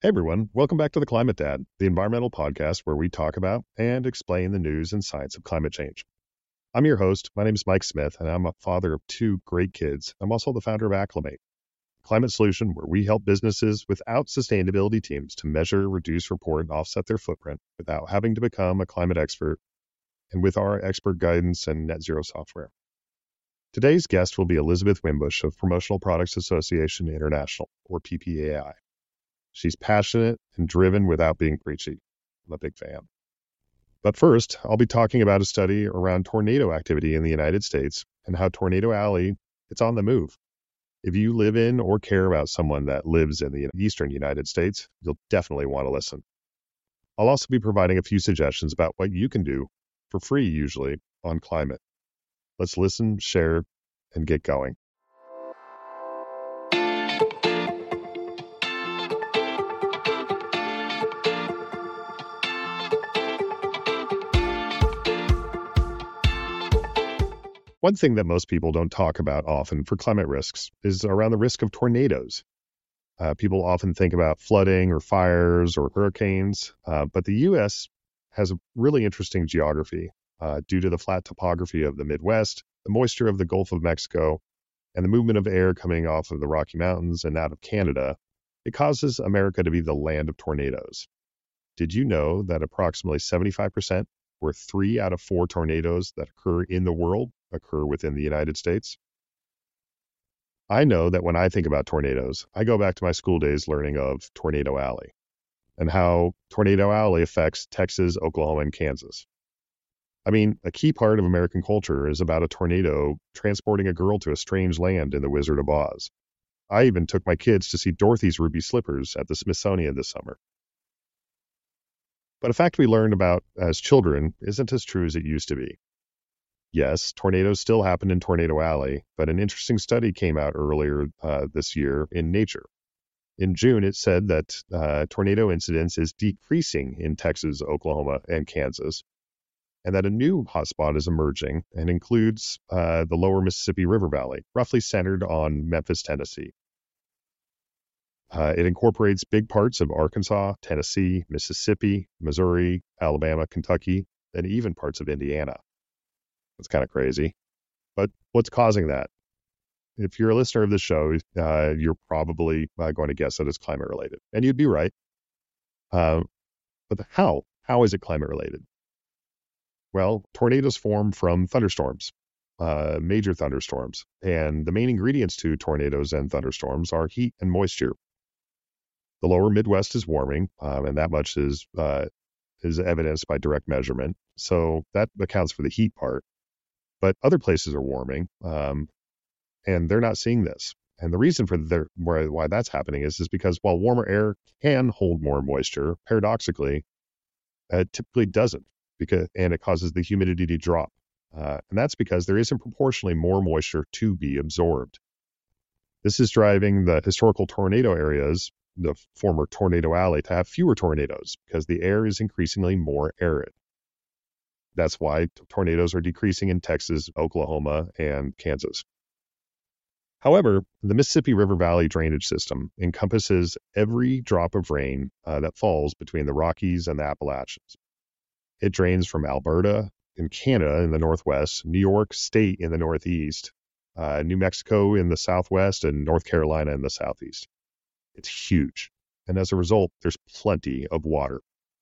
Hey everyone, welcome back to the Climate Dad, the environmental podcast where we talk about and explain the news and science of climate change. I'm your host. My name is Mike Smith, and I'm a father of two great kids. I'm also the founder of Acclimate, a climate solution where we help businesses without sustainability teams to measure, reduce, report, and offset their footprint without having to become a climate expert and with our expert guidance and net zero software. Today's guest will be Elizabeth Wimbush of Promotional Products Association International, or PPAI. She's passionate and driven without being preachy. I'm a big fan. But first, I'll be talking about a study around tornado activity in the United States and how Tornado Alley is on the move. If you live in or care about someone that lives in the eastern United States, you'll definitely want to listen. I'll also be providing a few suggestions about what you can do, for free usually, on climate. Let's listen, share, and get going. One thing that most people don't talk about often for climate risks is around the risk of tornadoes. People often think about flooding or fires or hurricanes, but the U.S. has a really interesting geography due to the flat topography of the Midwest, the moisture of the Gulf of Mexico, and the movement of air coming off of the Rocky Mountains and out of Canada. It causes America to be the land of tornadoes. Did you know that approximately 75%, or 3 out of 4 tornadoes that occur in the world, occur within the United States? I know that when I think about tornadoes, I go back to my school days learning of Tornado Alley and how Tornado Alley affects Texas, Oklahoma, and Kansas. I mean, a key part of American culture is about a tornado transporting a girl to a strange land in The Wizard of Oz. I even took my kids to see Dorothy's Ruby Slippers at the Smithsonian this summer. But a fact we learned about as children isn't as true as it used to be. Yes, tornadoes still happen in Tornado Alley, but an interesting study came out earlier this year in Nature. In June, it said that tornado incidence is decreasing in Texas, Oklahoma, and Kansas, and that a new hotspot is emerging and includes the lower Mississippi River Valley, roughly centered on Memphis, Tennessee. It incorporates big parts of Arkansas, Tennessee, Mississippi, Missouri, Alabama, Kentucky, and even parts of Indiana. It's kind of crazy. But what's causing that? If you're a listener of this show, you're probably going to guess that it's climate related. And you'd be right. But how is it climate related? Well, tornadoes form from thunderstorms, major thunderstorms. And the main ingredients to tornadoes and thunderstorms are heat and moisture. The lower Midwest is warming, and that much is evidenced by direct measurement. So that accounts for the heat part. But other places are warming, and they're not seeing this. And the reason for why that's happening is because while warmer air can hold more moisture, paradoxically, it typically doesn't, and it causes the humidity to drop. And that's because there isn't proportionally more moisture to be absorbed. This is driving the historical tornado areas, the former Tornado Alley, to have fewer tornadoes because the air is increasingly more arid. That's why tornadoes are decreasing in Texas, Oklahoma, and Kansas. However, the Mississippi River Valley drainage system encompasses every drop of rain that falls between the Rockies and the Appalachians. It drains from Alberta in Canada in the northwest, New York State in the northeast, New Mexico in the southwest, and North Carolina in the southeast. It's huge, and as a result, there's plenty of water.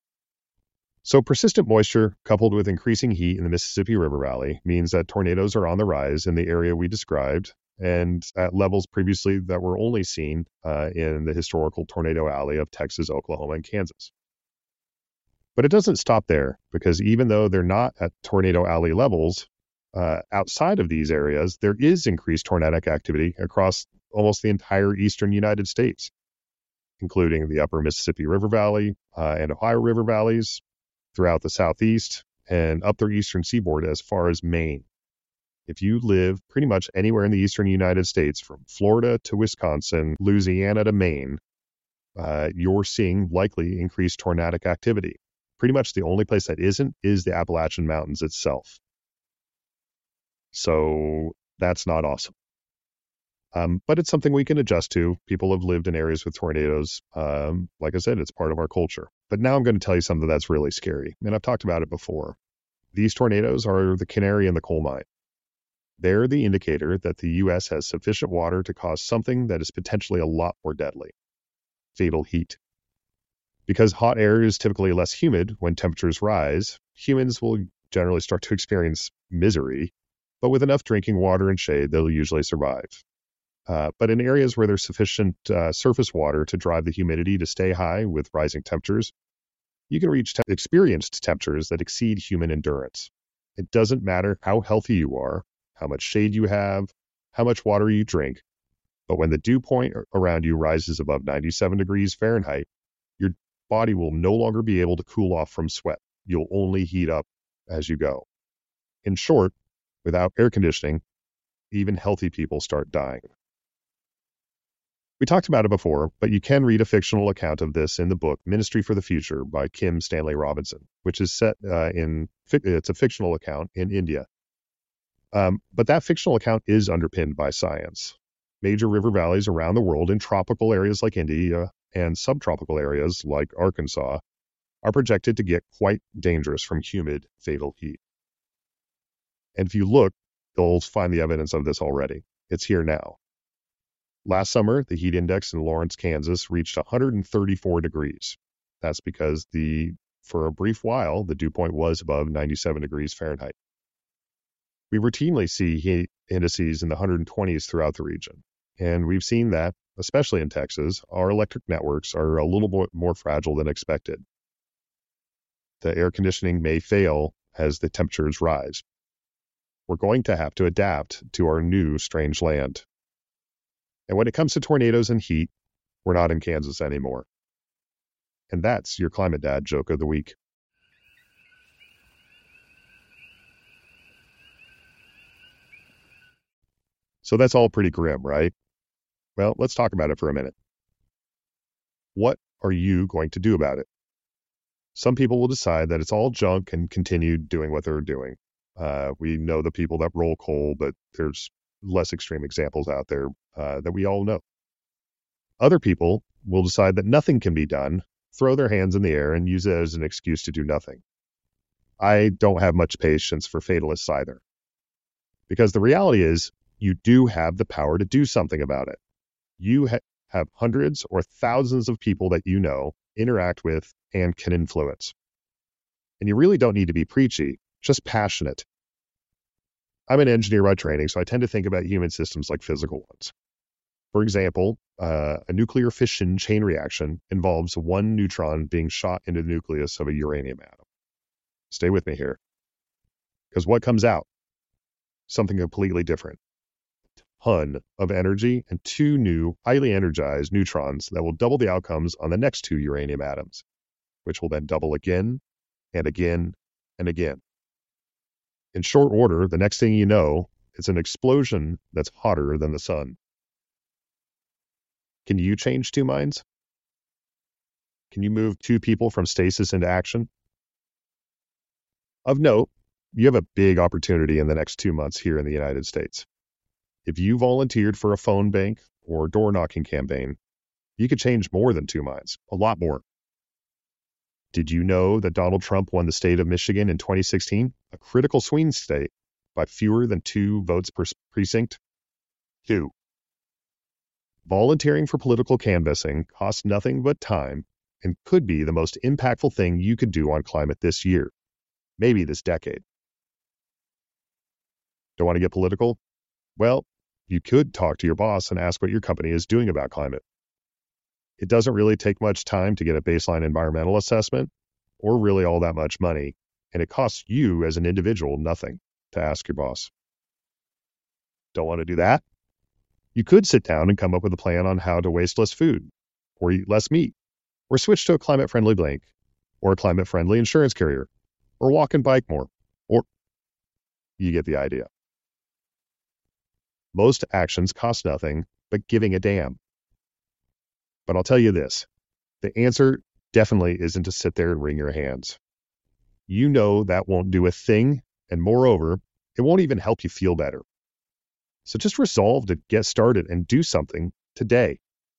So persistent moisture coupled with increasing heat in the Mississippi River Valley means that tornadoes are on the rise in the area we described and at levels previously that were only seen in the historical Tornado Alley of Texas, Oklahoma, and Kansas. But it doesn't stop there, because even though they're not at Tornado Alley levels, outside of these areas, there is increased tornadic activity across almost the entire eastern United States, including the upper Mississippi River Valley and Ohio River valleys, throughout the southeast, and up their eastern seaboard as far as Maine. If you live pretty much anywhere in the eastern United States, from Florida to Wisconsin, Louisiana to Maine, you're seeing likely increased tornadic activity. Pretty much the only place that isn't is the Appalachian Mountains itself. So that's not awesome. But it's something we can adjust to. People have lived in areas with tornadoes. Like I said, it's part of our culture. But now I'm going to tell you something that's really scary. And I've talked about it before. These tornadoes are the canary in the coal mine. They're the indicator that the U.S. has sufficient water to cause something that is potentially a lot more deadly: fatal heat. Because hot air is typically less humid when temperatures rise, humans will generally start to experience misery, but with enough drinking water and shade, they'll usually survive. But in areas where there's sufficient surface water to drive the humidity to stay high with rising temperatures, you can reach experienced temperatures that exceed human endurance. It doesn't matter how healthy you are, how much shade you have, how much water you drink, but when the dew point around you rises above 97 degrees Fahrenheit, your body will no longer be able to cool off from sweat. You'll only heat up as you go. In short, without air conditioning, even healthy people start dying. We talked about it before, but you can read a fictional account of this in the book Ministry for the Future by Kim Stanley Robinson, which is set it's a fictional account in India. But that fictional account is underpinned by science. Major river valleys around the world in tropical areas like India and subtropical areas like Arkansas are projected to get quite dangerous from humid, fatal heat. And if you look, you'll find the evidence of this already. It's here now. Last summer, the heat index in Lawrence, Kansas reached 134 degrees. That's because for a brief while, the dew point was above 97 degrees Fahrenheit. We routinely see heat indices in the 120s throughout the region. And we've seen that, especially in Texas, our electric networks are a little bit more fragile than expected. The air conditioning may fail as the temperatures rise. We're going to have to adapt to our new strange land. And when it comes to tornadoes and heat, we're not in Kansas anymore. And that's your Climate Dad joke of the week. So that's all pretty grim, right? Well, let's talk about it for a minute. What are you going to do about it? Some people will decide that it's all junk and continue doing what they're doing. We know the people that roll coal, but there's less extreme examples out there that we all know. Other people will decide that nothing can be done, throw their hands in the air, and use it as an excuse to do nothing. I don't have much patience for fatalists either. Because the reality is, you do have the power to do something about it. You have hundreds or thousands of people that you know, interact with, and can influence. And you really don't need to be preachy, just passionate. I'm an engineer by training, so I tend to think about human systems like physical ones. For example, a nuclear fission chain reaction involves one neutron being shot into the nucleus of a uranium atom. Stay with me here. Because what comes out? Something completely different. A ton of energy and two new, highly energized neutrons that will double the outcomes on the next two uranium atoms, which will then double again and again and again. In short order, the next thing you know, it's an explosion that's hotter than the sun. Can you change two minds? Can you move two people from stasis into action? Of note, you have a big opportunity in the next 2 months here in the United States. If you volunteered for a phone bank or door knocking campaign, you could change more than two minds, a lot more. Did you know that Donald Trump won the state of Michigan in 2016, a critical swing state, by fewer than 2 votes per precinct? 2. Volunteering for political canvassing costs nothing but time and could be the most impactful thing you could do on climate this year, maybe this decade. Don't want to get political? Well, you could talk to your boss and ask what your company is doing about climate. It doesn't really take much time to get a baseline environmental assessment, or really all that much money, and it costs you as an individual nothing to ask your boss. Don't want to do that? You could sit down and come up with a plan on how to waste less food, or eat less meat, or switch to a climate-friendly blank, or a climate-friendly insurance carrier, or walk and bike more, or you get the idea. Most actions cost nothing but giving a damn. But I'll tell you this, the answer definitely isn't to sit there and wring your hands. You know that won't do a thing, and moreover, it won't even help you feel better. So just resolve to get started and do something today.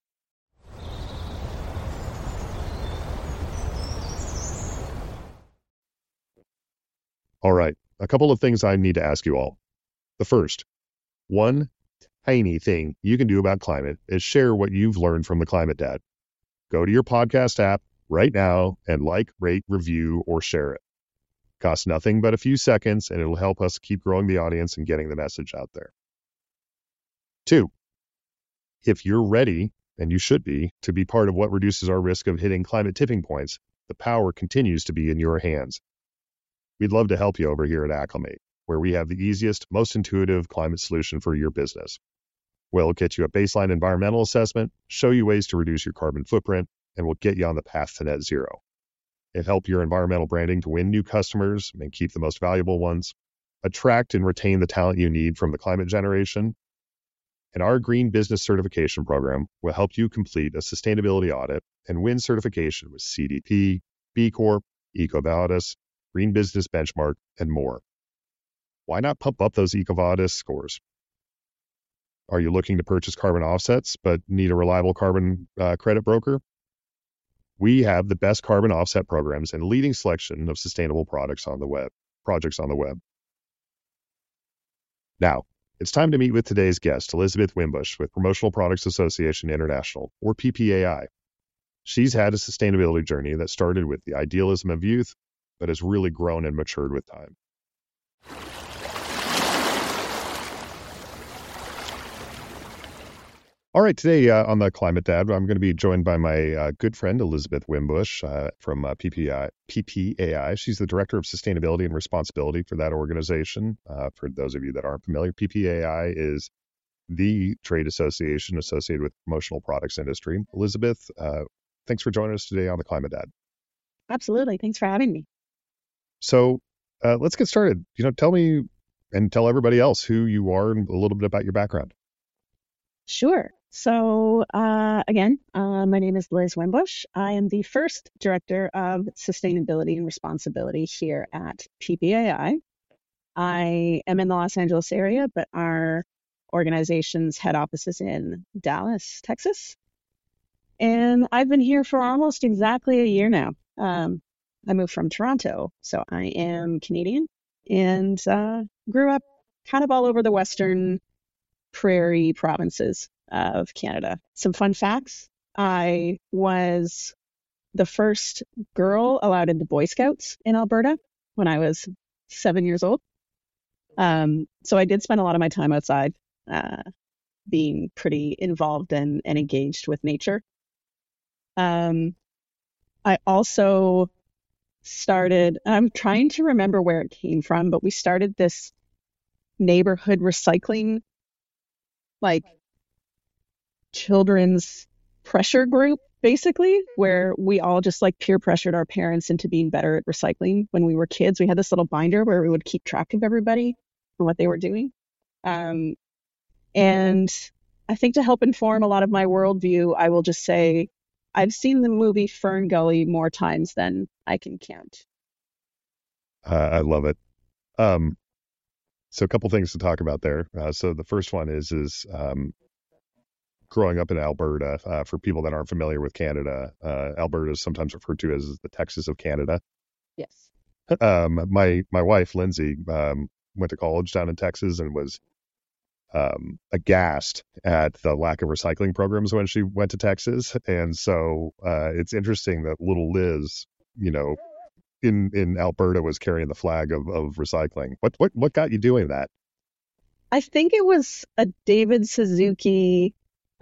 All right, a couple of things I need to ask you all. The first, one tiny thing you can do about climate is share what you've learned from the Climate Dad. Go to your podcast app right now and like, rate, review, or share it. Costs nothing but a few seconds, and it'll help us keep growing the audience and getting the message out there. 2, if you're ready, and you should be, to be part of what reduces our risk of hitting climate tipping points, the power continues to be in your hands. We'd love to help you over here at Acclimate, where we have the easiest, most intuitive climate solution for your business. We'll get you a baseline environmental assessment, show you ways to reduce your carbon footprint, and we'll get you on the path to net zero. It'll help your environmental branding to win new customers and keep the most valuable ones, attract and retain the talent you need from the climate generation, and our Green Business Certification Program will help you complete a sustainability audit and win certification with CDP, B Corp, EcoVadis, Green Business Benchmark, and more. Why not pump up those EcoVadis scores? Are you looking to purchase carbon offsets but need a reliable carbon credit broker? We have the best carbon offset programs and leading selection of sustainable projects on the web. Now, it's time to meet with today's guest, Elizabeth Wimbush with Promotional Products Association International, or PPAI. She's had a sustainability journey that started with the idealism of youth, but has really grown and matured with time. All right, today on the Climate Dad, I'm going to be joined by my good friend, Elizabeth Wimbush from PPAI. She's the Director of Sustainability and Responsibility for that organization. For those of you that aren't familiar, PPAI is the trade association associated with the promotional products industry. Elizabeth, thanks for joining us today on the Climate Dad. Absolutely. Thanks for having me. So let's get started. Tell me and tell everybody else who you are and a little bit about your background. Sure. So again, my name is Liz Wimbush. I am the first Director of Sustainability and Responsibility here at PPAI. I am in the Los Angeles area, but our organization's head office is in Dallas, Texas. And I've been here for almost exactly a year now. I moved from Toronto, so I am Canadian and grew up kind of all over the Western prairie provinces of Canada. Some fun facts. I was the first girl allowed into Boy Scouts in Alberta when I was 7 years old. So I did spend a lot of my time outside, being pretty involved and engaged with nature. I also started, I'm trying to remember where it came from, but we started this neighborhood recycling, like children's pressure group, basically, where we all just like peer pressured our parents into being better at recycling when we were kids. We had this little binder where we would keep track of everybody and what they were doing. And I think to help inform a lot of my worldview, I will just say I've seen the movie Fern Gully more times than I can count. I love it. So a couple things to talk about there. So the first one is growing up in Alberta. For people that aren't familiar with Canada, Alberta is sometimes referred to as the Texas of Canada. Yes. My wife, Lindsay, went to college down in Texas and was aghast at the lack of recycling programs when she went to Texas. And so it's interesting that little Liz, in Alberta was carrying the flag of recycling. What got you doing that? I think it was a David Suzuki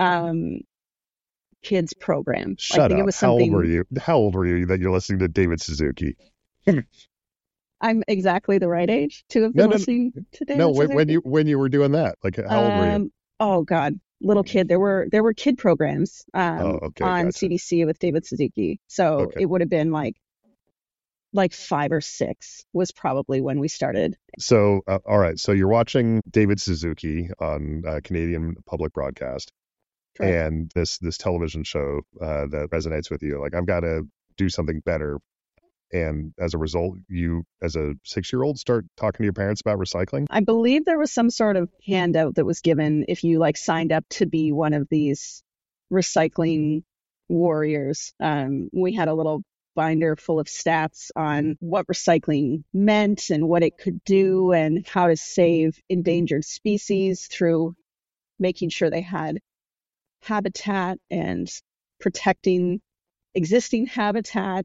kids program. Shut I think up. It was something... How old were you that you're listening to David Suzuki? I'm exactly the right age to have been listening to David Suzuki. when you were doing that, like how old were you? Oh God, little kid. There were kid programs on gotcha. CBC with David Suzuki. So It would have been like 5 or 6 was probably when we started. So all right, so you're watching David Suzuki on Canadian public broadcast. Correct. And this television show that resonates with you, like I've got to do something better And as a result, you, as a 6-year-old, start talking to your parents about recycling? I believe there was some sort of handout that was given if you like signed up to be one of these recycling warriors. We had a little binder full of stats on what recycling meant and what it could do and how to save endangered species through making sure they had habitat and protecting existing habitat.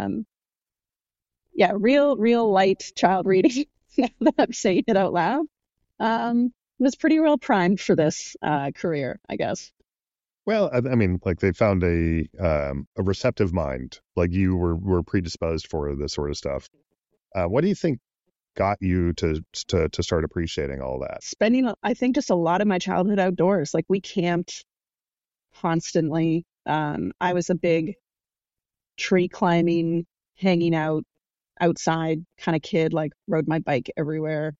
Yeah, real light child reading. Now that I'm saying it out loud, was pretty well primed for this career, I guess. Well, I mean, like they found a receptive mind, like you were predisposed for this sort of stuff. What do you think got you to start appreciating all that? Spending, I think, just a lot of my childhood outdoors. Like we camped constantly. I was a big tree climbing, hanging out outside kind of kid. Like rode my bike everywhere.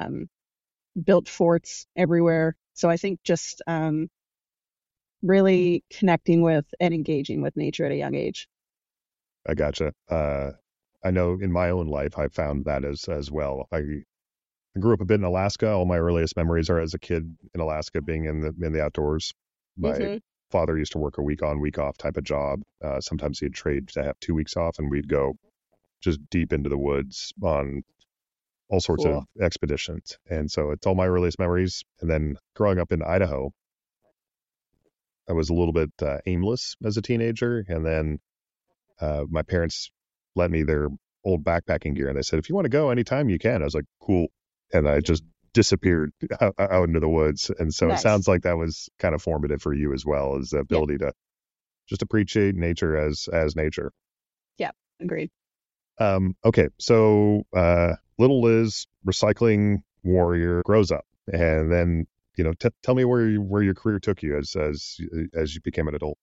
Built forts everywhere. So I think just really connecting with and engaging with nature at a young age. I gotcha. I know in my own life, I found that as well. I grew up a bit in Alaska. All my earliest memories are as a kid in Alaska, being in the outdoors. My father used to work a week on, week off type of job. Sometimes he'd trade to have 2 weeks off, and we'd go just deep into the woods on all sorts of expeditions. And so it's all my earliest memories. And then growing up in Idaho, I was a little bit aimless as a teenager. And then my parents lent me their old backpacking gear, and they said, if you want to go anytime you can. I was like, cool. And I just disappeared out into the woods. And so It sounds like that was kind of formative for you as well, as the ability to just appreciate nature as nature. Yeah, agreed. Okay, so little Liz, recycling warrior, grows up, and then tell me where your career took you as you became an adult.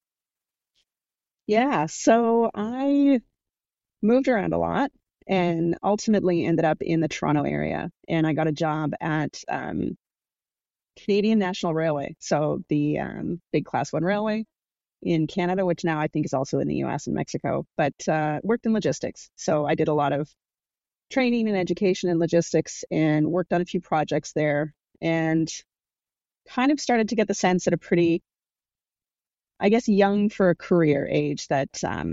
Yeah, so I moved around a lot and ultimately ended up in the Toronto area, and I got a job at Canadian National Railway, so the big Class 1 railway in Canada, which now I think is also in the US and Mexico, but worked in logistics. So I did a lot of training and education in logistics and worked on a few projects there, and kind of started to get the sense at a pretty, I guess, young for a career age that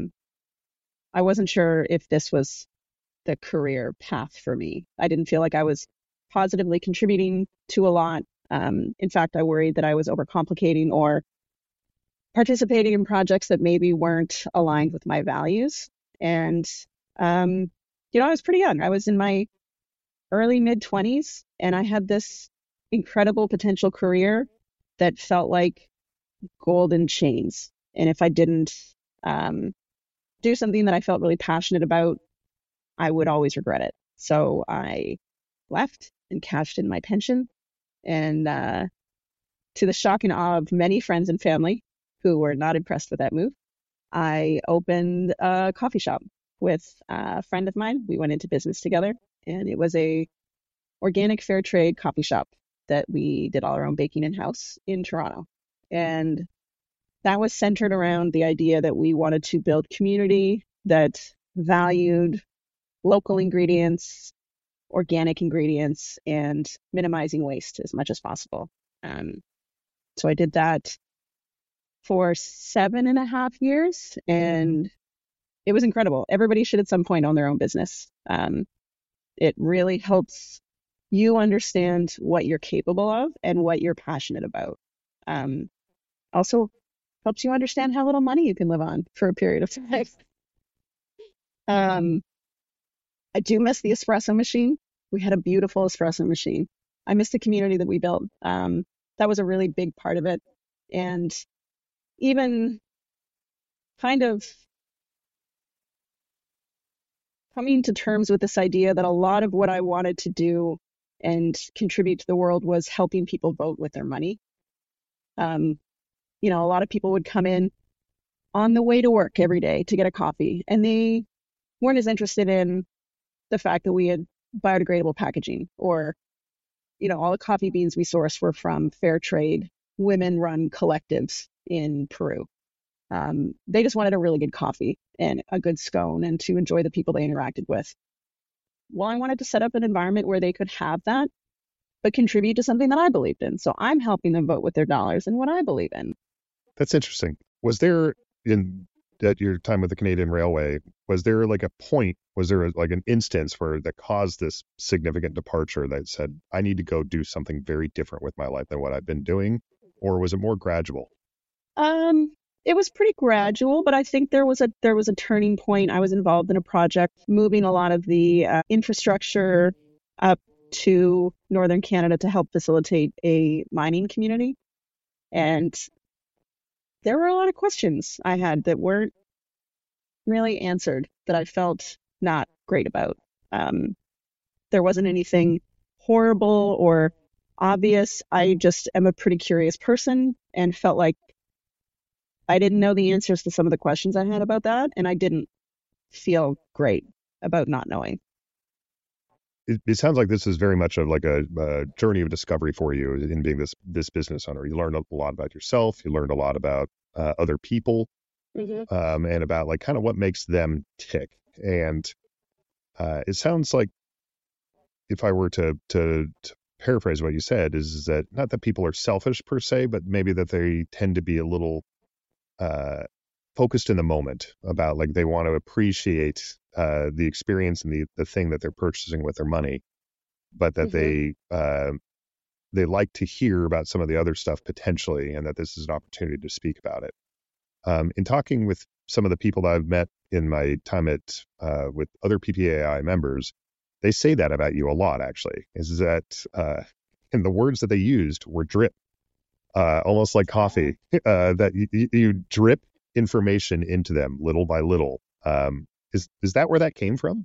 I wasn't sure if this was the career path for me. I didn't feel like I was positively contributing to a lot. In fact, I worried that I was overcomplicating or participating in projects that maybe weren't aligned with my values. And, I was pretty young. I was in my early mid-20s, and I had this incredible potential career that felt like golden chains. And if I didn't do something that I felt really passionate about, I would always regret it. So I left and cashed in my pension. And to the shock and awe of many friends and family who were not impressed with that move, I opened a coffee shop with a friend of mine. We went into business together, and it was a organic fair trade coffee shop that we did all our own baking in-house in Toronto. And that was centered around the idea that we wanted to build community that valued local ingredients, organic ingredients, and minimizing waste as much as possible. So I did that for 7.5 years, and it was incredible. Everybody should at some point own their own business. It really helps you understand what you're capable of and what you're passionate about. Also helps you understand how little money you can live on for a period of time. I do miss the espresso machine. We had a beautiful espresso machine. I miss the community that we built. That was a really big part of it. And even kind of coming to terms with this idea that a lot of what I wanted to do and contribute to the world was helping people vote with their money. A lot of people would come in on the way to work every day to get a coffee, and they weren't as interested in the fact that we had biodegradable packaging, or, all the coffee beans we sourced were from fair trade, women-run collectives in Peru. They just wanted a really good coffee and a good scone and to enjoy the people they interacted with. Well, I wanted to set up an environment where they could have that, but contribute to something that I believed in. So I'm helping them vote with their dollars and what I believe in. That's interesting. Was there in at your time with the Canadian Railway, was there like a point, was there like an instance where that caused this significant departure that said, I need to go do something very different with my life than what I've been doing? Or was it more gradual? It was pretty gradual, but I think there was a turning point. I was involved in a project moving a lot of the infrastructure up to northern Canada to help facilitate a mining community, and there were a lot of questions I had that weren't really answered that I felt not great about. There wasn't anything horrible or obvious. I just am a pretty curious person and felt like I didn't know the answers to some of the questions I had about that, and I didn't feel great about not knowing. It sounds like this is very much of like a journey of discovery for you in being this business owner. You learned a lot about yourself. You learned a lot about other people, and about like kind of what makes them tick. And it sounds like, if I were to paraphrase what you said, is that not that people are selfish per se, but maybe that they tend to be a little focused in the moment about like they want to appreciate the experience and the thing that they're purchasing with their money, but that they like to hear about some of the other stuff potentially, and that this is an opportunity to speak about it. In talking with some of the people that I've met in my time at with other PPAI members, they say that about you a lot. Actually, is that and the words that they used were drip, almost like coffee. That you drip information into them little by little. Is that where that came from?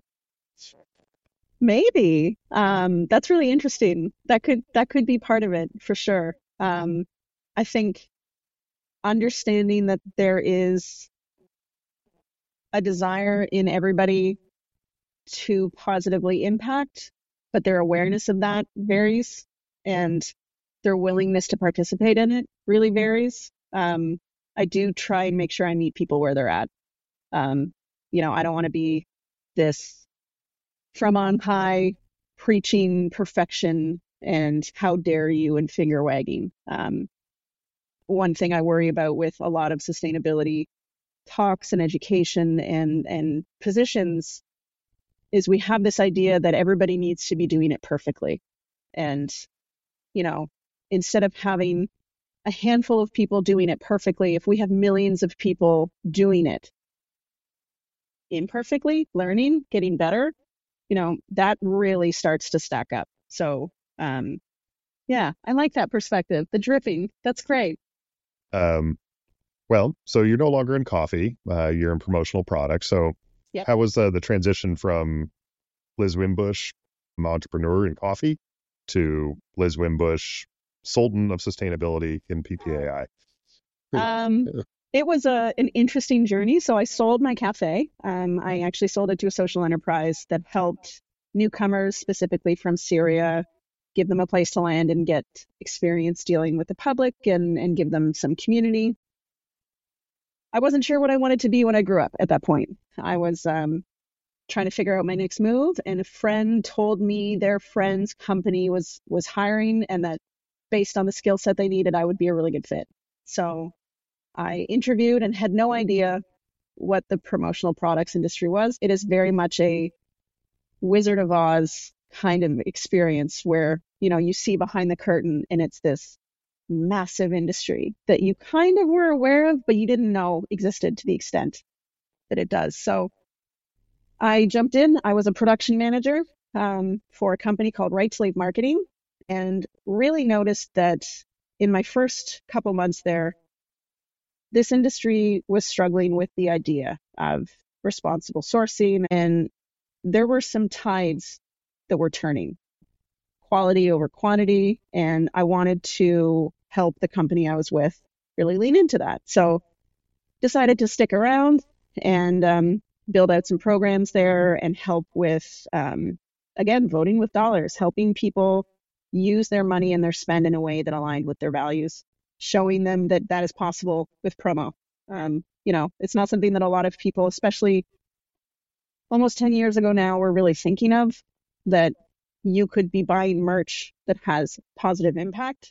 Maybe. That's really interesting. That could be part of it for sure. I think understanding that there is a desire in everybody to positively impact, but their awareness of that varies, and their willingness to participate in it really varies. I do try and make sure I meet people where they're at. I don't want to be this from on high preaching perfection and how dare you and finger wagging. One thing I worry about with a lot of sustainability talks and education and positions is we have this idea that everybody needs to be doing it perfectly. And, instead of having a handful of people doing it perfectly, if we have millions of people doing it imperfectly, learning, getting better, that really starts to stack up. So, yeah, I like that perspective. The dripping, that's great. Well, so you're no longer in coffee, you're in promotional products. So Yep. how was the transition from Liz Wimbush, entrepreneur in coffee, to Liz Wimbush, Sultan of Sustainability in PPAI? It was an interesting journey. So I sold my cafe. I actually sold it to a social enterprise that helped newcomers, specifically from Syria, give them a place to land and get experience dealing with the public and give them some community. I wasn't sure what I wanted to be when I grew up at that point. I was trying to figure out my next move, and a friend told me their friend's company was hiring, and that based on the skill set they needed, I would be a really good fit. So I interviewed and had no idea what the promotional products industry was. It is very much a Wizard of Oz kind of experience where, you see behind the curtain and it's this massive industry that you kind of were aware of, but you didn't know existed to the extent that it does. So I jumped in. I was a production manager for a company called Right Slave Marketing, and really noticed that in my first couple months there, this industry was struggling with the idea of responsible sourcing, and there were some tides that were turning, quality over quantity, and I wanted to help the company I was with really lean into that. So decided to stick around and build out some programs there and help with, again, voting with dollars, helping people use their money and their spend in a way that aligned with their values, showing them that that is possible with promo. it's not something that a lot of people, especially almost 10 years ago now, were really thinking of, that you could be buying merch that has positive impact.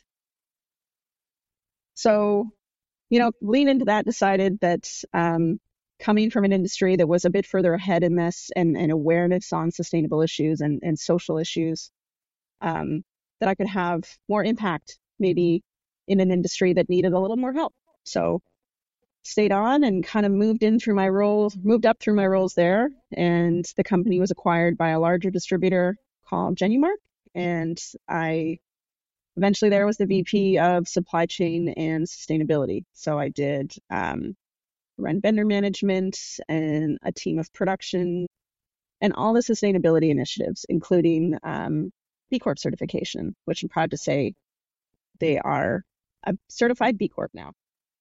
So, lean into that, decided that coming from an industry that was a bit further ahead in this and awareness on sustainable issues and social issues, that I could have more impact maybe in an industry that needed a little more help. So stayed on and kind of moved up through my roles there. And the company was acquired by a larger distributor called Genumark. And I eventually there was the VP of supply chain and sustainability. So I did run vendor management and a team of production and all the sustainability initiatives, including B Corp certification, which I'm proud to say they are a certified B Corp now.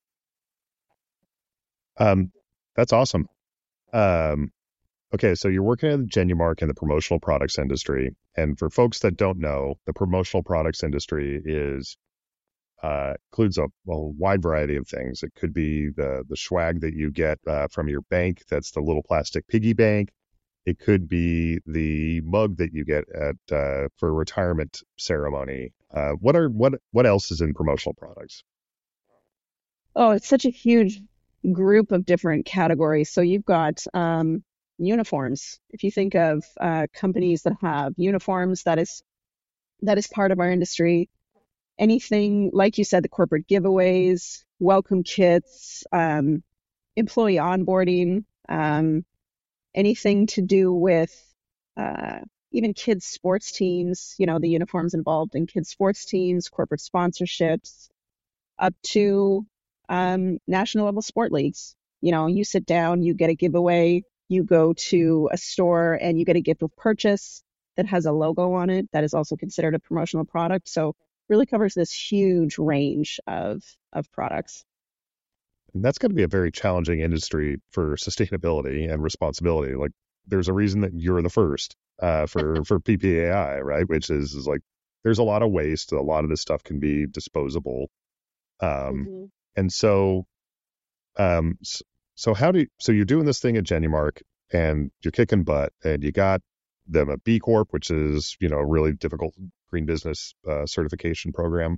That's awesome. Okay, so you're working at Genumark in the promotional products industry. And for folks that don't know, the promotional products industry includes a wide variety of things. It could be the swag that you get from your bank. That's the little plastic piggy bank. It could be the mug that you get at for a retirement ceremony. What else is in promotional products? Oh, it's such a huge group of different categories. So you've got uniforms. If you think of companies that have uniforms, that is part of our industry. Anything, like you said, the corporate giveaways, welcome kits, employee onboarding, anything to do with even kids' sports teams, the uniforms involved in kids' sports teams, corporate sponsorships, up to national level sport leagues. You sit down, you get a giveaway, you go to a store and you get a gift with purchase that has a logo on it. That is also considered a promotional product. So really covers this huge range of products. And that's going to be a very challenging industry for sustainability and responsibility. Like, there's a reason that you're the first for PPAI, right? Which is like, there's a lot of waste. A lot of this stuff can be disposable. And so you're doing this thing at Genumark and you're kicking butt, and you got them a B Corp, which is, a really difficult green business certification program.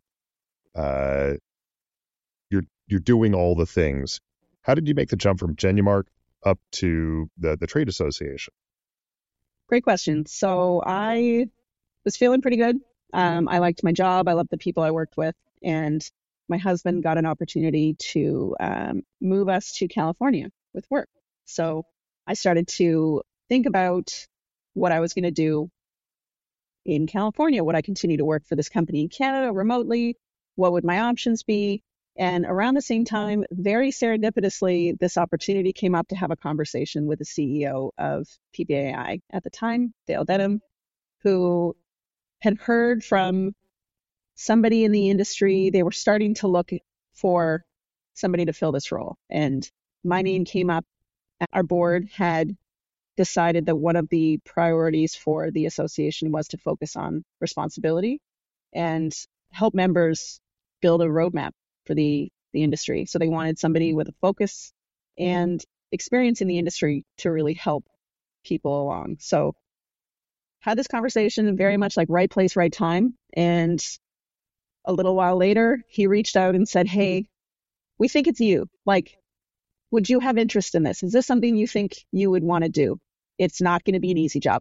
You're doing all the things. How did you make the jump from Genumark up to the trade association? Great question. So I was feeling pretty good. I liked my job. I loved the people I worked with. And my husband got an opportunity to move us to California with work. So I started to think about what I was going to do in California. Would I continue to work for this company in Canada remotely? What would my options be? And around the same time, very serendipitously, this opportunity came up to have a conversation with the CEO of PPAI at the time, Dale Denham, who had heard from somebody in the industry. They were starting to look for somebody to fill this role. And my name came up. Our board had decided that one of the priorities for the association was to focus on responsibility and help members build a roadmap for the industry. So they wanted somebody with a focus and experience in the industry to really help people along. So had this conversation, very much like right place, right time. And a little while later, he reached out and said, "Hey, we think it's you. Like, would you have interest in this? Is this something you think you would want to do? It's not going to be an easy job.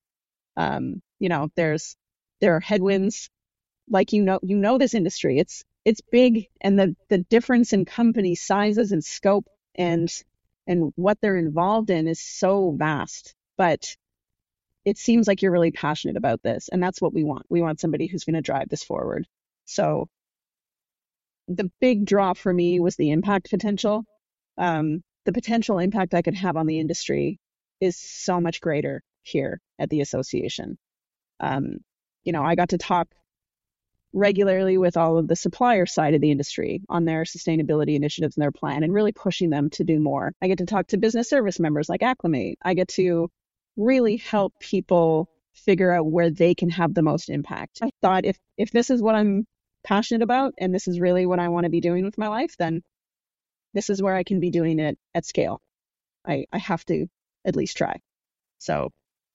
There are headwinds. Like, this industry. It's big, and the difference in company sizes and scope and what they're involved in is so vast. But it seems like you're really passionate about this, and that's what we want. We want somebody who's going to drive this forward." So the big draw for me was the impact potential. The potential impact I could have on the industry is so much greater here at the association. I got to talk regularly with all of the supplier side of the industry on their sustainability initiatives and their plan, and really pushing them to do more. I get to talk to business service members like Acclimate. I get to really help people figure out where they can have the most impact. I thought, if this is what I'm passionate about and this is really what I want to be doing with my life, then this is where I can be doing it at scale. I have to at least try. So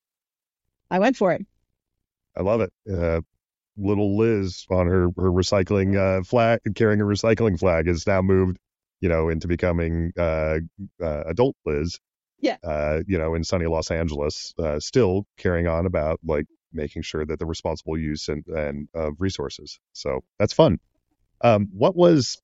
I went for it. I love it. Little Liz on her recycling flag, carrying a recycling flag, has now moved, into becoming adult Liz. Yeah. In sunny Los Angeles, still carrying on about like making sure that the responsible use and of resources. So that's fun. Why was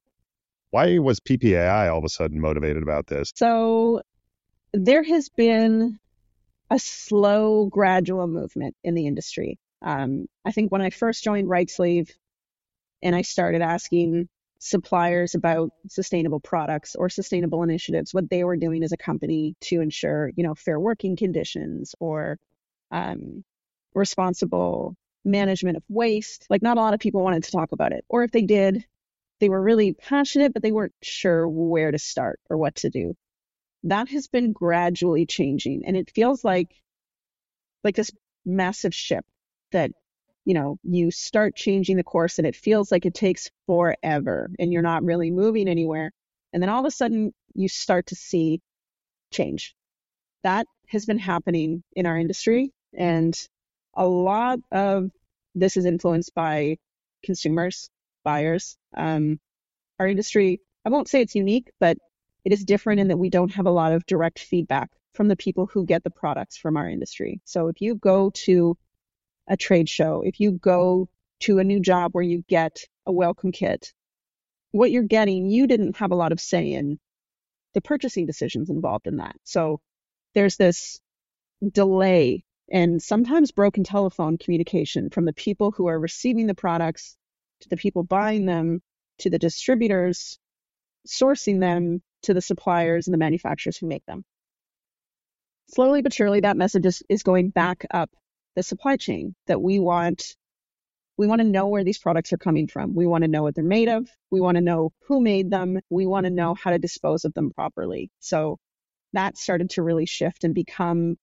PPAI all of a sudden motivated about this? So there has been a slow, gradual movement in the industry. I think when I first joined Rightsleeve and I started asking suppliers about sustainable products or sustainable initiatives, what they were doing as a company to ensure, fair working conditions or responsible management of waste, like not a lot of people wanted to talk about it. Or if they did, they were really passionate, but they weren't sure where to start or what to do. That has been gradually changing. And it feels like this massive ship that, you start changing the course and it feels like it takes forever and you're not really moving anywhere. And then all of a sudden you start to see change. That has been happening in our industry. And a lot of this is influenced by consumers, buyers. Our industry, I won't say it's unique, but it is different in that we don't have a lot of direct feedback from the people who get the products from our industry. So if you go to a trade show, if you go to a new job where you get a welcome kit, what you're getting, you didn't have a lot of say in the purchasing decisions involved in that. So there's this delay and sometimes broken telephone communication from the people who are receiving the products to the people buying them, to the distributors sourcing them, to the suppliers and the manufacturers who make them. Slowly but surely, that message is going back up the supply chain, that we want to know where these products are coming from. We want to know what they're made of. We want to know who made them. We want to know how to dispose of them properly. So that started to really shift and become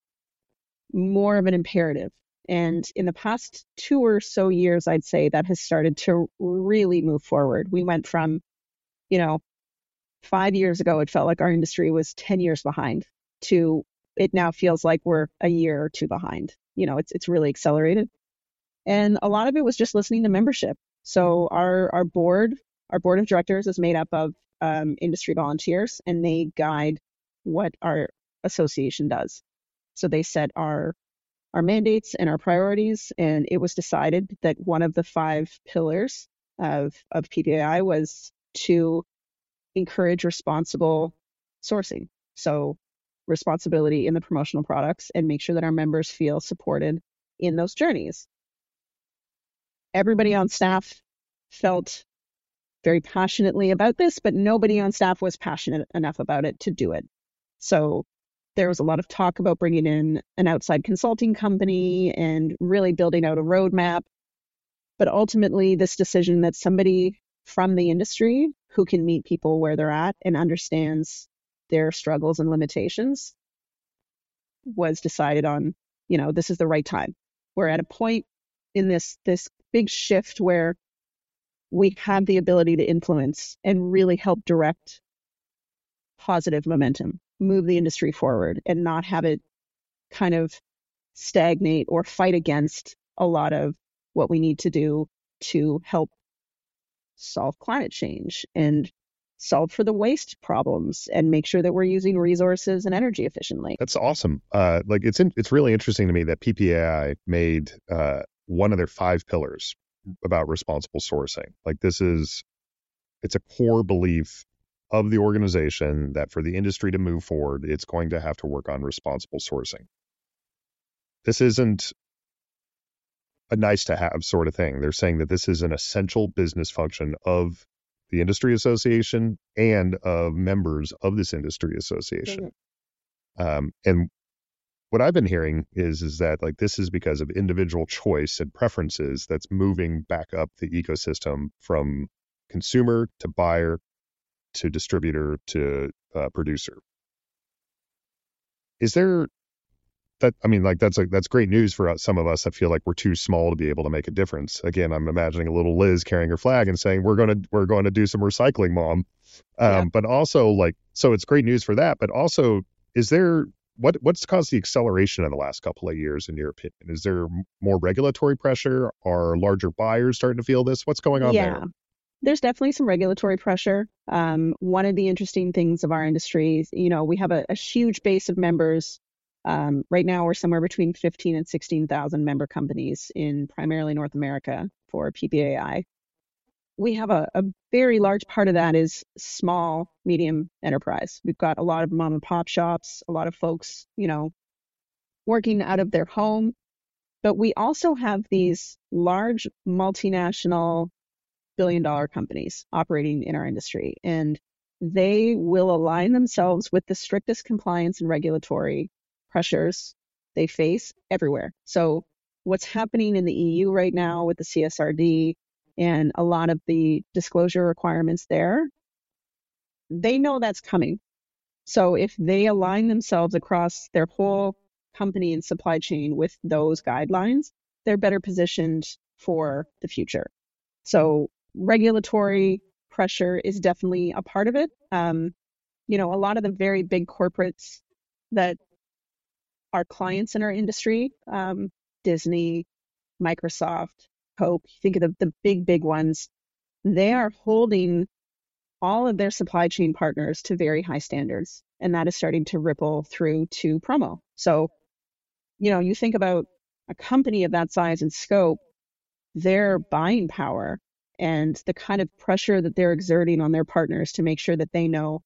more of an imperative. And in the past 2 or so years, I'd say that has started to really move forward. We went from, 5 years ago, it felt like our industry was 10 years behind, to it now feels like we're a year or two behind. It's really accelerated. And a lot of it was just listening to membership. So our board of directors is made up of industry volunteers, and they guide what our association does. So they set our mandates and our priorities, and it was decided that one of the 5 pillars of PPAI was to encourage responsible sourcing. So responsibility in the promotional products and make sure that our members feel supported in those journeys. Everybody on staff felt very passionately about this, but nobody on staff was passionate enough about it to do it. So there was a lot of talk about bringing in an outside consulting company and really building out a roadmap. But ultimately, this decision that somebody from the industry who can meet people where they're at and understands their struggles and limitations was decided on, this is the right time. We're at a point in this big shift where we have the ability to influence and really help direct positive momentum, move the industry forward, and not have it kind of stagnate or fight against a lot of what we need to do to help solve climate change and solve for the waste problems and make sure that we're using resources and energy efficiently. That's awesome. It's really interesting to me that PPAI made one of their 5 pillars about responsible sourcing. It's a core belief of the organization that for the industry to move forward, it's going to have to work on responsible sourcing. This isn't a nice to have sort of thing. They're saying that this is an essential business function of the industry association and of members of this industry association. And what I've been hearing is that this is because of individual choice and preferences that's moving back up the ecosystem from consumer to buyer to distributor to producer. Is there that's great news for some of us that feel like we're too small to be able to make a difference. Again, I'm imagining a little Liz carrying her flag and saying, we're going to do some recycling, mom. Yeah. But also, so it's great news for that. But also, is there what's caused the acceleration in the last couple of years, in your opinion? Is there more regulatory pressure? Are larger buyers starting to feel this? What's going on there? There's definitely some regulatory pressure. One of the interesting things of our industry is, we have a huge base of members. Right now, we're somewhere between 15 and 16,000 member companies in primarily North America for PPAI. We have a very large part of that is small, medium enterprise. We've got a lot of mom and pop shops, a lot of folks, working out of their home. But we also have these large multinational billion-dollar companies operating in our industry, and they will align themselves with the strictest compliance and regulatory pressures they face everywhere. So what's happening in the EU right now with the CSRD and a lot of the disclosure requirements there, they know that's coming. So if they align themselves across their whole company and supply chain with those guidelines, they're better positioned for the future. So regulatory pressure is definitely a part of it. A lot of the very big corporates that are clients in our industry, Disney, Microsoft, Coke, think of the big ones, they are holding all of their supply chain partners to very high standards. And that is starting to ripple through to promo. So, you think about a company of that size and scope, their buying power and the kind of pressure that they're exerting on their partners to make sure that they know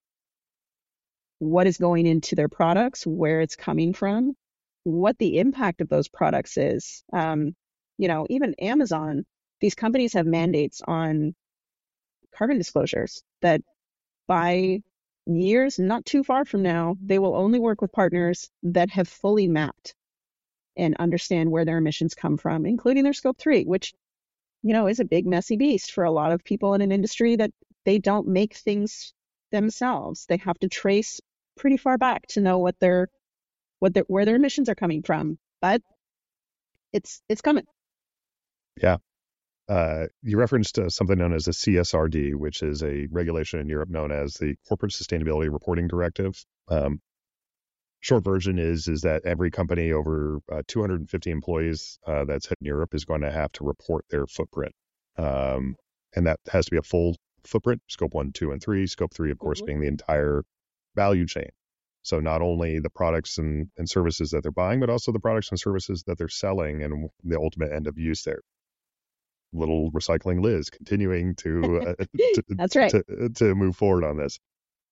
what is going into their products, where it's coming from, what the impact of those products is. Even Amazon, these companies have mandates on carbon disclosures that by years, not too far from now, they will only work with partners that have fully mapped and understand where their emissions come from, including their scope 3, which is a big messy beast for a lot of people in an industry that they don't make things themselves. They have to trace pretty far back to know where their emissions are coming from. But it's coming. Yeah. You referenced something known as the CSRD, which is a regulation in Europe known as the Corporate Sustainability Reporting Directive. Short version is that every company over 250 employees that's in Europe is going to have to report their footprint. And that has to be a full footprint, scope 1, 2, and 3. Scope 3, of course, being the entire value chain. So not only the products and services that they're buying, but also the products and services that they're selling and the ultimate end of use there. Little recycling Liz continuing to That's right. to move forward on this.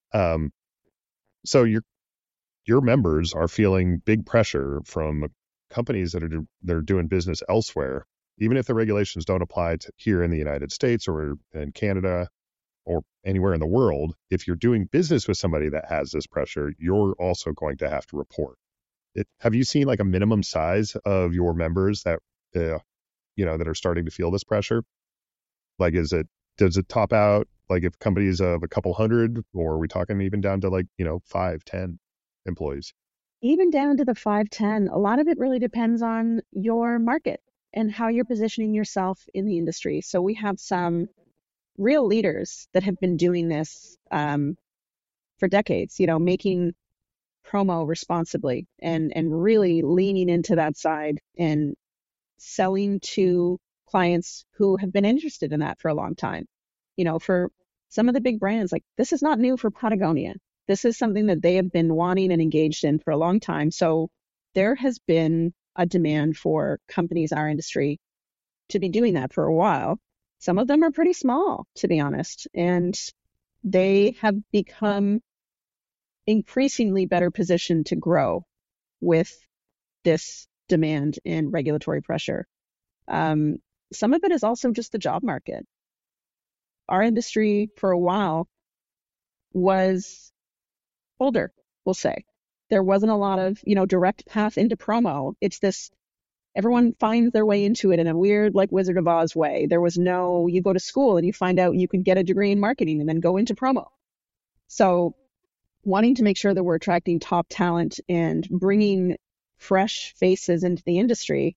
So your members are feeling big pressure from companies that are doing business elsewhere, even if the regulations don't apply to here in the United States or in Canada or anywhere in the world. If you're doing business with somebody that has this pressure, you're also going to have to report it. Have you seen like a minimum size of your members that that are starting to feel this pressure? Like, does it top out like if companies of a couple hundred, or are we talking even down to 5, 10 employees? Even down to the 5, 10, a lot of it really depends on your market and how you're positioning yourself in the industry. So we have some real leaders that have been doing this for decades, making promo responsibly and really leaning into that side and selling to clients who have been interested in that for a long time. For some of the big brands, like this is not new for Patagonia. This is something that they have been wanting and engaged in for a long time. So there has been a demand for companies, our industry, to be doing that for a while. Some of them are pretty small, to be honest, and they have become increasingly better positioned to grow with this demand and regulatory pressure. Some of it is also just the job market. Our industry for a while was older, we'll say. There wasn't a lot of, direct path into promo. It's this, everyone finds their way into it in a weird, like Wizard of Oz way. There was no, you go to school and you find out you can get a degree in marketing and then go into promo. So wanting to make sure that we're attracting top talent and bringing fresh faces into the industry,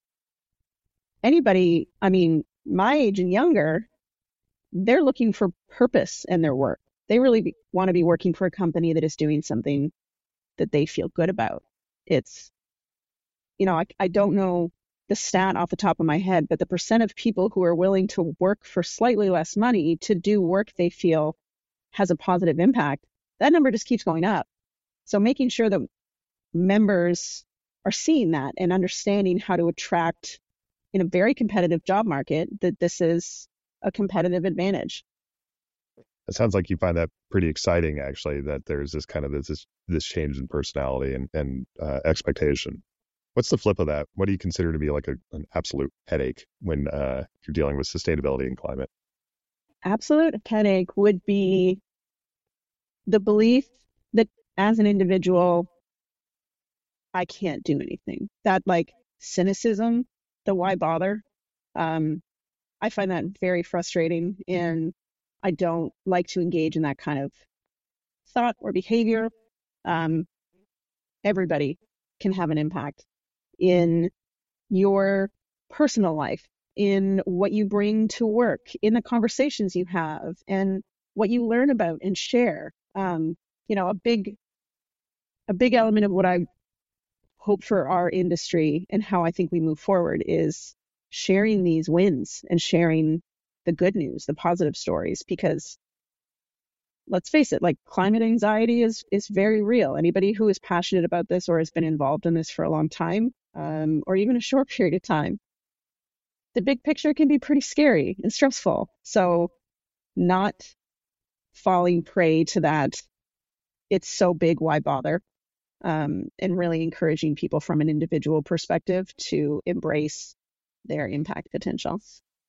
anybody, I mean, my age and younger, they're looking for purpose in their work. They really want to be working for a company that is doing something that they feel good about. It's, I don't know the stat off the top of my head, but the percent of people who are willing to work for slightly less money to do work they feel has a positive impact, that number just keeps going up. So making sure that members are seeing that and understanding how to attract in a very competitive job market, that this is a competitive advantage. It sounds like you find that pretty exciting, actually, that there's this kind of this change in personality and expectation. What's the flip of that? What do you consider to be like an absolute headache when you're dealing with sustainability and climate? Absolute headache would be the belief that as an individual, I can't do anything. That like cynicism, the why bother. I find that very frustrating, and I don't like to engage in that kind of thought or behavior. Everybody can have an impact in your personal life, in what you bring to work, in the conversations you have, and what you learn about and share. A big element of what I hope for our industry and how I think we move forward is sharing these wins and sharing the good news, the positive stories, because let's face it, like climate anxiety is very real. Anybody who is passionate about this or has been involved in this for a long time, or even a short period of time, the big picture can be pretty scary and stressful. So not falling prey to that, it's so big, why bother? And really encouraging people from an individual perspective to embrace their impact potential.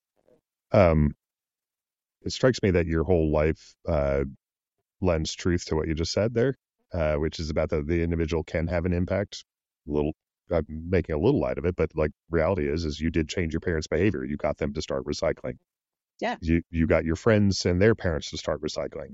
It strikes me that your whole life lends truth to what you just said there, which is about the individual can have an impact. I'm making a little light of it, but like reality is you did change your parents' behavior. You got them to start recycling. Yeah. You got your friends and their parents to start recycling.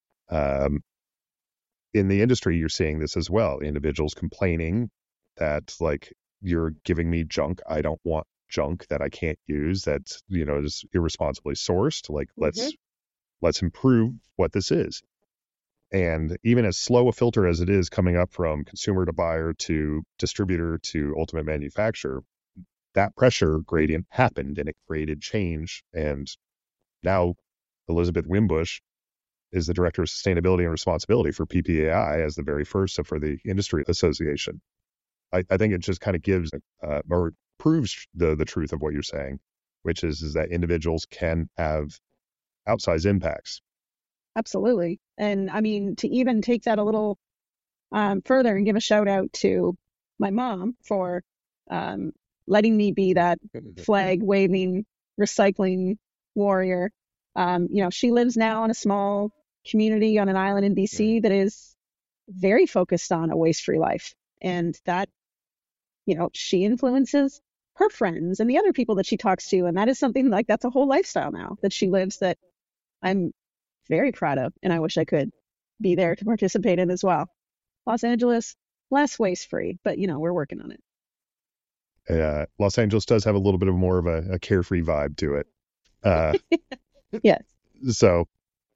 In the industry, you're seeing this as well. Individuals complaining that like you're giving me junk. I don't want junk that I can't use. That's is irresponsibly sourced. Like let's improve what this is. And even as slow a filter as it is coming up from consumer to buyer to distributor to ultimate manufacturer, that pressure gradient happened and it created change. And now Elizabeth Wimbush is the Director of Sustainability and Responsibility for PPAI as the very first for the industry association. I think it just kind of gives or proves the truth of what you're saying, which is that individuals can have outsized impacts. Absolutely. And I mean, to even take that a little further and give a shout out to my mom for letting me be that flag waving, recycling warrior. She lives now in a small community on an island in BC that is very focused on a waste-free life. And that, she influences her friends and the other people that she talks to. And that is something like that's a whole lifestyle now that she lives that I'm very proud of. And I wish I could be there to participate in as well. Los Angeles, less waste-free, but, we're working on it. Los Angeles does have a little bit of more of a carefree vibe to it. Yes. So,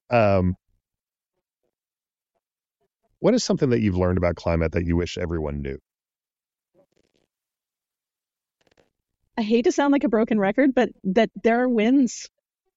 what is something that you've learned about climate that you wish everyone knew? I hate to sound like a broken record, but that there are wins.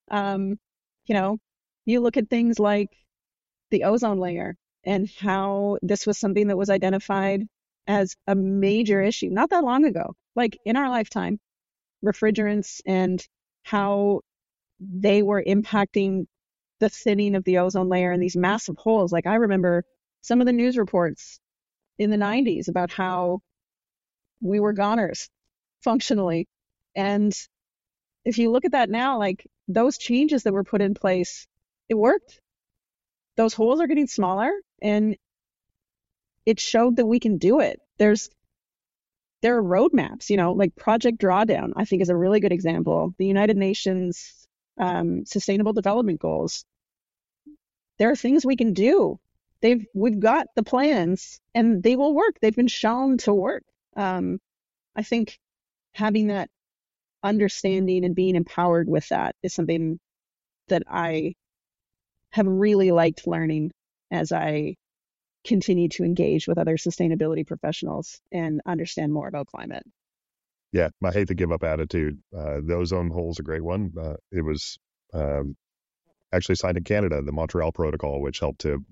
You look at things like the ozone layer and how this was something that was identified as a major issue not that long ago, like in our lifetime, refrigerants and how they were impacting the thinning of the ozone layer and these massive holes. Like I remember some of the news reports in the 90s about how we were goners functionally. And if you look at that now, like those changes that were put in place, it worked. Those holes are getting smaller and it showed that we can do it. There are roadmaps, like Project Drawdown, I think is a really good example. The United Nations Sustainable Development Goals. There are things we can do. We've got the plans and they will work. They've been shown to work. I think having that understanding and being empowered with that is something that I have really liked learning as I continue to engage with other sustainability professionals and understand more about climate. Yeah, I hate the give up attitude. The ozone hole is a great one. It was actually signed in Canada, the Montreal Protocol, which helped to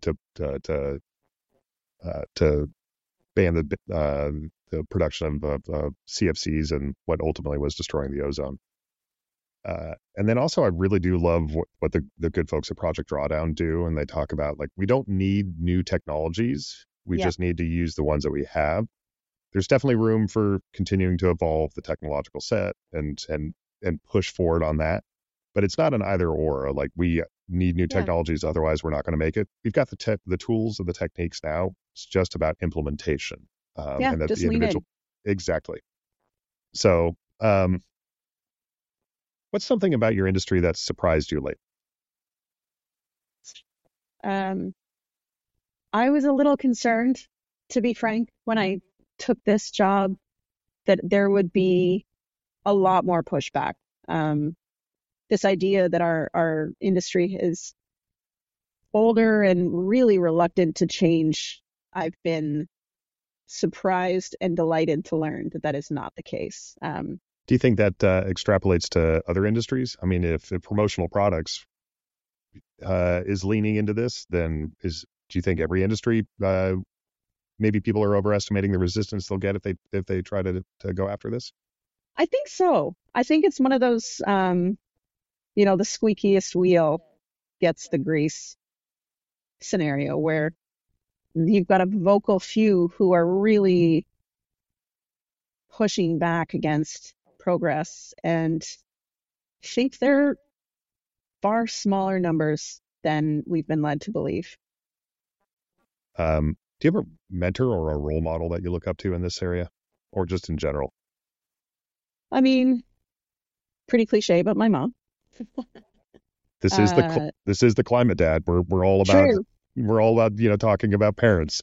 ban the production of CFCs and what ultimately was destroying the ozone. And then also, I really do love what the good folks at Project Drawdown do, and they talk about like we don't need new technologies, we just need to use the ones that we have. There's definitely room for continuing to evolve the technological set and push forward on that. But it's not an either or. Like we need new technologies, otherwise we're not going to make it. We've got the tools and the techniques now. It's just about implementation. And that just the individual exactly. So, what's something about your industry that surprised you lately? I was a little concerned, to be frank, when I took this job, that there would be a lot more pushback. This idea that our industry is older and really reluctant to change, I've been surprised and delighted to learn that is not the case. Do you think that extrapolates to other industries? I mean, if promotional products is leaning into this, then do you think every industry, maybe people are overestimating the resistance they'll get if they try to go after this? I think so. I think it's one of those, the squeakiest wheel gets the grease scenario where you've got a vocal few who are really pushing back against progress, and I think they're far smaller numbers than we've been led to believe. Do you have a mentor or a role model that you look up to in this area, or just in general? I mean, pretty cliche, but my mom. This is the Climate Dad. We're all about talking about parents.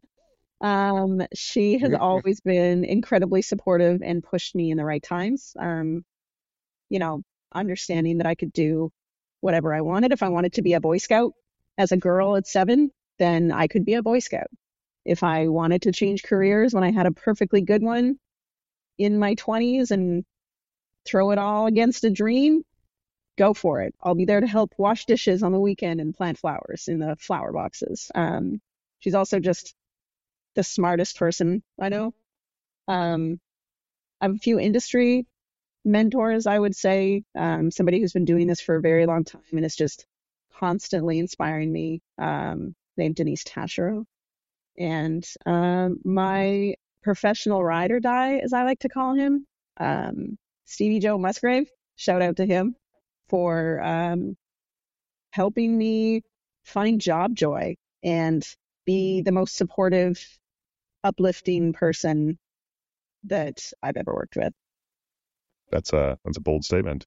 She has always been incredibly supportive and pushed me in the right times. Understanding that I could do whatever I wanted. If I wanted to be a Boy Scout as a girl at 7, then I could be a Boy Scout. If I wanted to change careers when I had a perfectly good one in my 20s and throw it all against a dream, go for it. I'll be there to help wash dishes on the weekend and plant flowers in the flower boxes. She's also just the smartest person I know. I have a few industry mentors, I would say. Somebody who's been doing this for a very long time and is just constantly inspiring me, named Denise Taschereau. And my professional ride or die, as I like to call him, Stevie Joe Musgrave. Shout out to him for helping me find job joy and be the most supportive, uplifting person that I've ever worked with. That's a bold statement.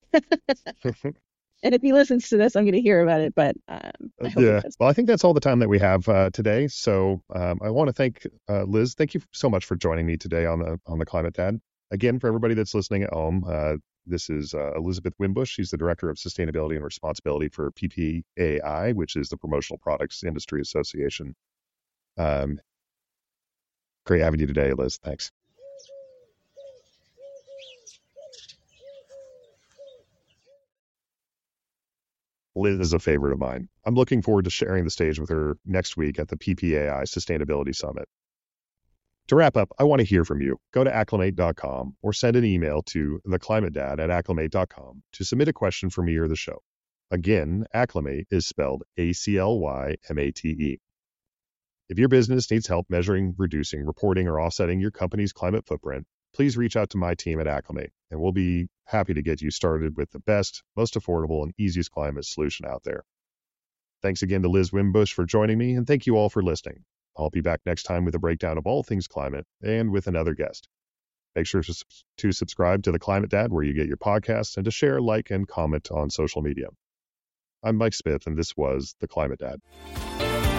And if he listens to this, I'm going to hear about it. But I hope well, I think that's all the time that we have today. So I want to thank Liz. Thank you so much for joining me today on the Climate Dad. Again, for everybody that's listening at home, this is Elizabeth Wimbush. She's the Director of Sustainability and Responsibility for PPAI, which is the Promotional Products Industry Association. Great having you today, Liz. Thanks. Liz is a favorite of mine. I'm looking forward to sharing the stage with her next week at the PPAI Sustainability Summit. To wrap up, I want to hear from you. Go to acclimate.com or send an email to theclimatedad@acclimate.com to submit a question for me or the show. Again, Acclimate is spelled ACLYMATE. If your business needs help measuring, reducing, reporting, or offsetting your company's climate footprint, please reach out to my team at Acclimate, and we'll be happy to get you started with the best, most affordable, and easiest climate solution out there. Thanks again to Liz Wimbush for joining me, and thank you all for listening. I'll be back next time with a breakdown of all things climate and with another guest. Make sure to subscribe to The Climate Dad where you get your podcasts and to share, like, and comment on social media. I'm Mike Smith, and this was The Climate Dad.